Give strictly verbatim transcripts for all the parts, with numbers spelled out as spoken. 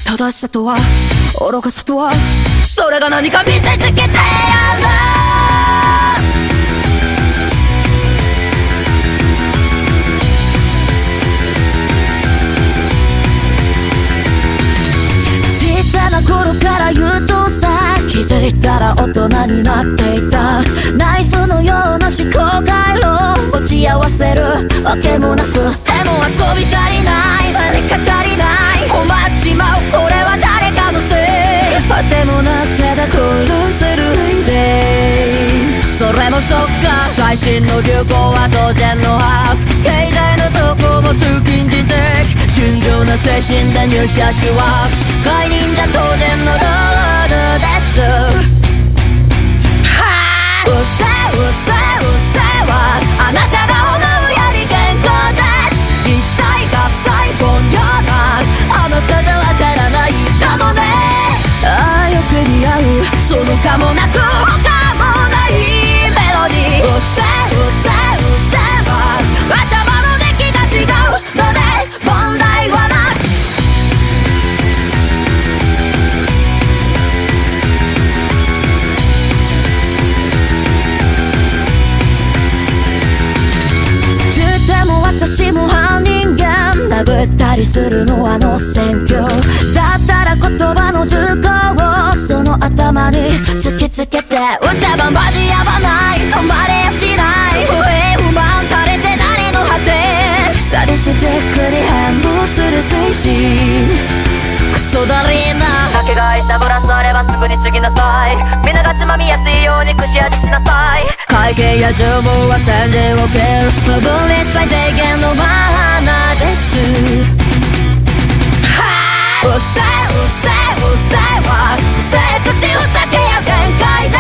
正しさとは愚かさとは、それが何か見せつけてやる。ちっちゃな頃から優等さ、気づいたら大人になっていた。ナイフのような思考回路持ち合わせるわけもなく、でも遊び足りない、何か足りない、困っちまう、これは誰かのせい。あてもなくただ殺せるで、それもそっか、最新の流行は当然の把握、経済のとこも通勤自粛、純情な精神で入社しは社会忍者当然のルールです。はぁ、うせうせうせはあなたが思うより健康です。一切が最後ようなあなたじゃわからないかもね。ああよく似合う、そのかもなく他もないメロディー。うせうせうせは頭の出来が違うので問題はなし。でも私も犯人間殴ったりするのあの選挙だったら、言葉の銃口をその頭に突きつけて撃てばマジやばない、止まれやしない、不平不満垂れて誰の果て、サディスティックに変貌する精神クソだりーな。かけがえしたブラスあればすぐに継ぎなさい、みんながつまみやすいように串味しなさい。会計や縄文は先陣を切る部分一最低限のマナーです。はぁ、うせうせうせは不正口ふざけや限界です。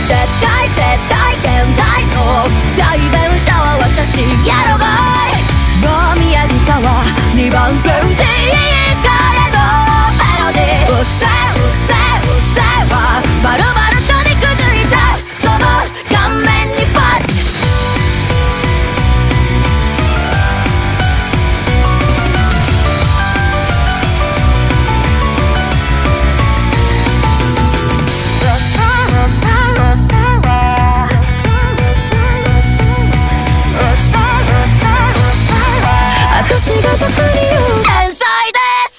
絶対絶対現代の代弁者は私やろがい。もう宮城川にばん線 T 彼のメロディー。うせうせうせはまるまると肉づいたその顔面にパンチ。私が職人を天才です。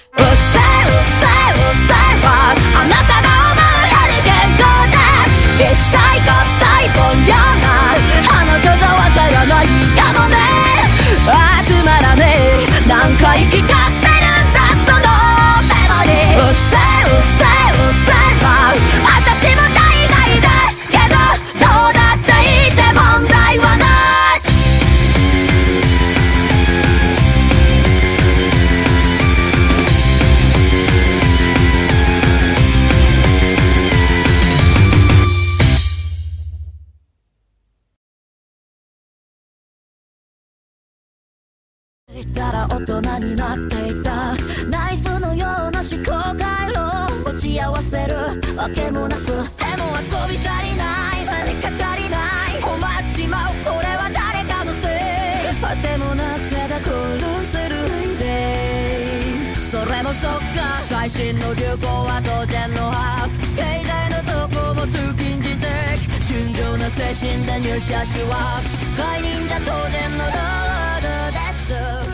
うせうせうせはあなたが思うより健康です。一切が最後ようなあなたじゃわからないかもね。ああつまらねえ何回聞かせるんだそのメモリー。うせうせうせは私も大概だけどどうだっていいぜ問題はなし。いたら大人になっていた。ナイフのような思考回路持ち合わせるわけもなく、でも遊び足りない、何か足りない、困っちまう、これは誰かのせい。あてもなくただ殺せるで、それもそっか、最新の流行は当然の把握、経済のとこも通勤自粛、純情な精神で入社しは社会忍者当然のルールです。